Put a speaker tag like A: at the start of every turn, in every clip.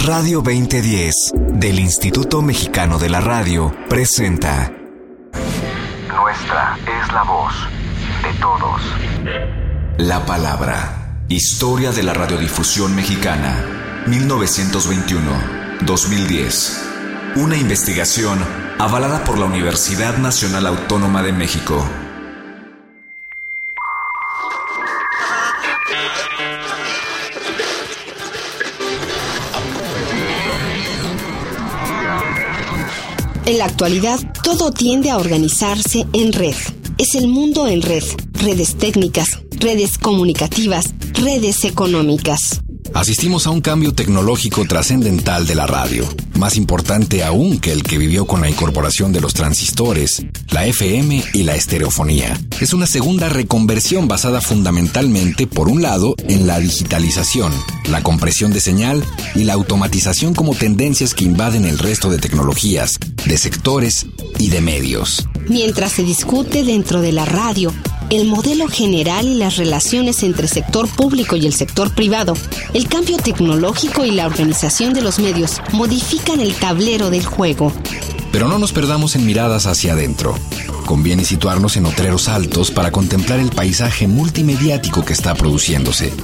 A: Radio 2010 del Instituto Mexicano de la Radio presenta Nuestra es la voz de todos. La palabra. Historia de la radiodifusión mexicana. 1921-2010. Una investigación avalada por la Universidad Nacional Autónoma de México.
B: En la actualidad, todo tiende a organizarse en red. Es el mundo en red. Redes técnicas, redes comunicativas, redes económicas.
C: Asistimos a un cambio tecnológico trascendental de la radio, más importante aún que el que vivió con la incorporación de los transistores, la FM y la estereofonía. Es una segunda reconversión basada fundamentalmente, por un lado, en la digitalización, la compresión de señal y la automatización como tendencias que invaden el resto de tecnologías, de sectores y de medios.
B: Mientras se discute dentro de la radio el modelo general y las relaciones entre el sector público y el sector privado, el cambio tecnológico y la organización de los medios modifican el tablero del juego.
C: Pero no nos perdamos en miradas hacia adentro. Conviene situarnos en otreros altos para contemplar el paisaje multimediático que está produciéndose.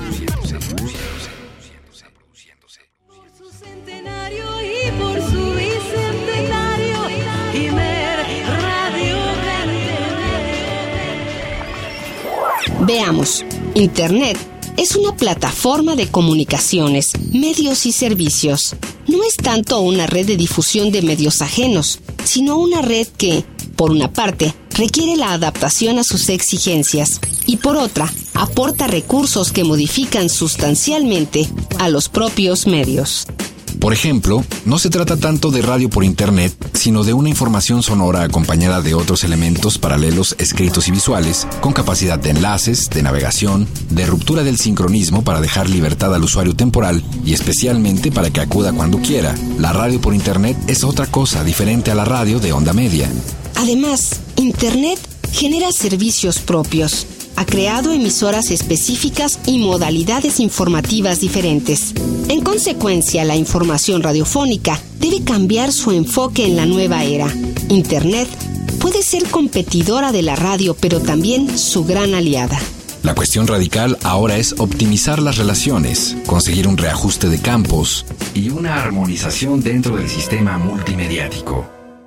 B: Veamos, Internet es una plataforma de comunicaciones, medios y servicios. No es tanto una red de difusión de medios ajenos, sino una red que, por una parte, requiere la adaptación a sus exigencias y por otra, aporta recursos que modifican sustancialmente a los propios medios.
C: Por ejemplo, no se trata tanto de radio por Internet, sino de una información sonora acompañada de otros elementos paralelos escritos y visuales, con capacidad de enlaces, de navegación, de ruptura del sincronismo para dejar libertad al usuario temporal y especialmente para que acuda cuando quiera. La radio por Internet es otra cosa diferente a la radio de onda media.
B: Además, Internet genera servicios propios. Ha creado emisoras específicas y modalidades informativas diferentes. En consecuencia, la información radiofónica debe cambiar su enfoque en la nueva era. Internet puede ser competidora de la radio, pero también su gran aliada.
C: La cuestión radical ahora es optimizar las relaciones, conseguir un reajuste de campos y una armonización dentro del sistema multimediático.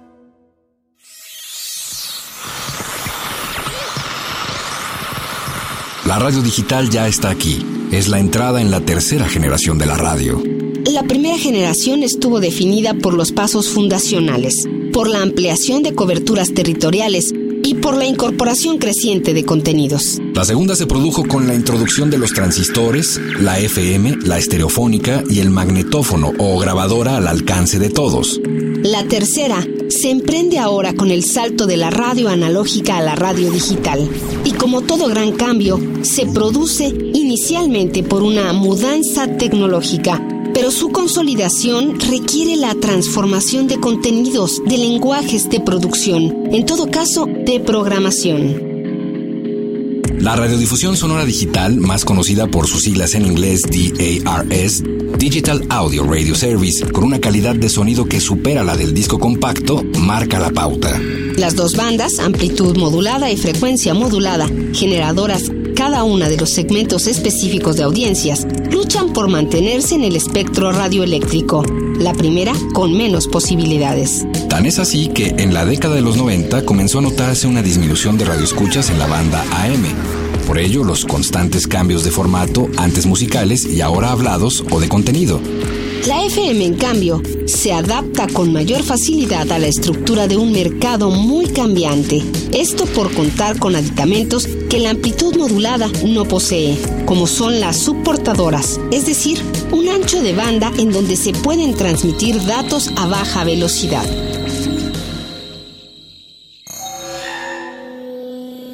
C: La radio digital ya está aquí. Es la entrada en la tercera generación de la radio.
B: La primera generación estuvo definida por los pasos fundacionales, por la ampliación de coberturas territoriales y por la incorporación creciente de contenidos.
C: La segunda se produjo con la introducción de los transistores, la FM, la estereofónica y el magnetófono o grabadora al alcance de todos.
B: La tercera se emprende ahora con el salto de la radio analógica a la radio digital. Y como todo gran cambio, se produce inicialmente por una mudanza tecnológica, pero su consolidación requiere la transformación de contenidos, de lenguajes de producción, en todo caso, de programación.
C: La radiodifusión sonora digital, más conocida por sus siglas en inglés DARS, Digital Audio Radio Service, con una calidad de sonido que supera la del disco compacto, marca la pauta.
B: Las dos bandas, amplitud modulada y frecuencia modulada, generadoras cada una de los segmentos específicos de audiencias, luchan por mantenerse en el espectro radioeléctrico, la primera con menos posibilidades.
C: Tan es así que en la década de los 90 comenzó a notarse una disminución de radioescuchas en la banda AM. Por ello, los constantes cambios de formato, antes musicales y ahora hablados o de contenido.
B: La FM, en cambio, se adapta con mayor facilidad a la estructura de un mercado muy cambiante. Esto por contar con aditamentos que la amplitud modulada no posee, como son las subportadoras, es decir, un ancho de banda en donde se pueden transmitir datos a baja velocidad.
C: En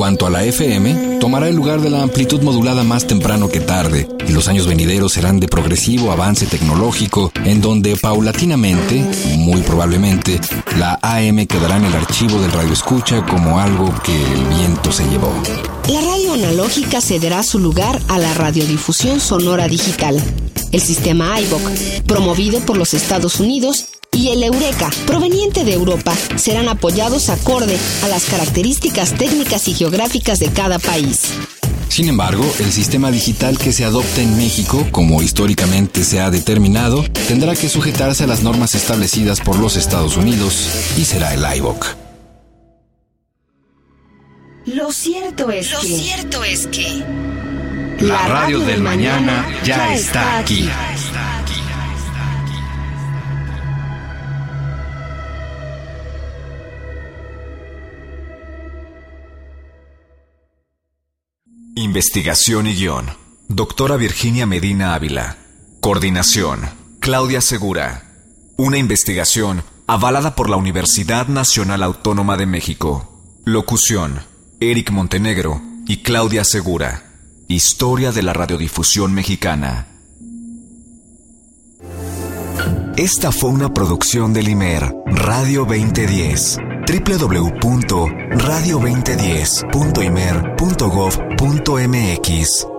C: cuanto a la FM, tomará el lugar de la amplitud modulada más temprano que tarde, y los años venideros serán de progresivo avance tecnológico, en donde paulatinamente, muy probablemente, la AM quedará en el archivo del radioescucha como algo que el viento se llevó.
B: La radio analógica cederá su lugar a la radiodifusión sonora digital. El sistema iVoC, promovido por los Estados Unidos, y el Eureka, proveniente de Europa, serán apoyados acorde a las características técnicas y geográficas de cada país.
C: Sin embargo, el sistema digital que se adopte en México, como históricamente se ha determinado, tendrá que sujetarse a las normas establecidas por los Estados Unidos y será el iVoC.
B: Lo cierto es que
C: la radio del mañana ya está aquí.
A: Investigación y guión: Doctora Virginia Medina Ávila. Coordinación: Claudia Segura. Una investigación avalada por la Universidad Nacional Autónoma de México. Locución: Eric Montenegro y Claudia Segura. Historia de la radiodifusión mexicana. Esta fue una producción del IMER Radio 2010. www.radio2010.imer.gov.mx